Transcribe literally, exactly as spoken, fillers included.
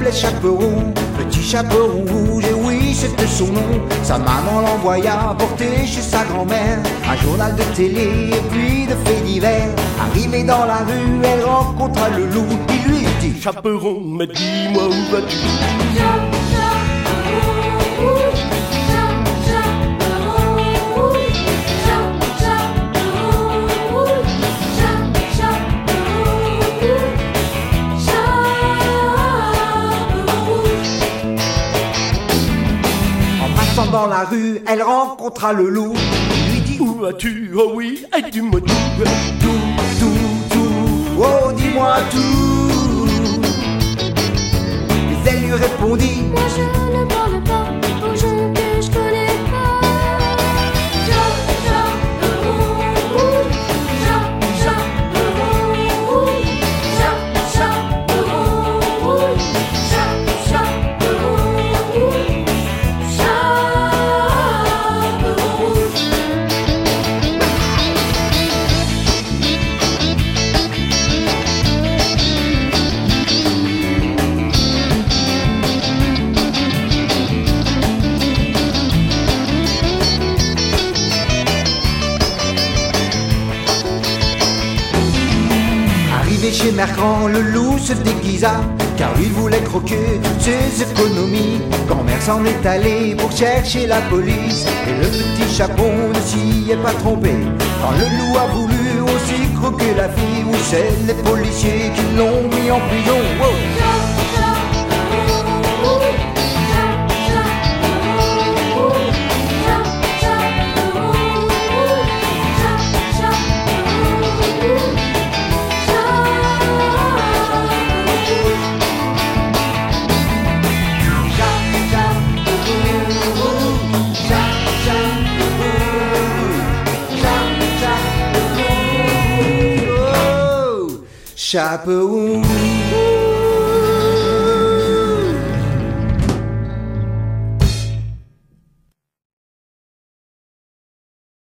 s'appelait Chaperon, petit chaperon rouge, et oui c'était son nom. Sa maman l'envoya porter chez sa grand-mère un journal de télé et puis de faits divers. Arrivée dans la rue, elle rencontra le loup, il lui dit: Chaperon, mais dis-moi où vas-tu? Dans la rue, elle rencontra le loup. Il lui dit: Où vas-tu? Oh oui, et dis-moi tout. Tout, tout, tout, oh dis-moi tout. Mais elle lui répondit: Moi je ne parle pas aux gens que je connais pas. Chaperon, chaperon, chaperon, chaperon. Chez Mercant, le loup se déguisa, car lui voulait croquer toutes ses économies. Quand Mère s'en est allé pour chercher la police, et le petit chaperon ne s'y est pas trompé. Quand le loup a voulu aussi croquer la fille, où c'est les policiers qui l'ont mis en prison. Wow. Chaperon.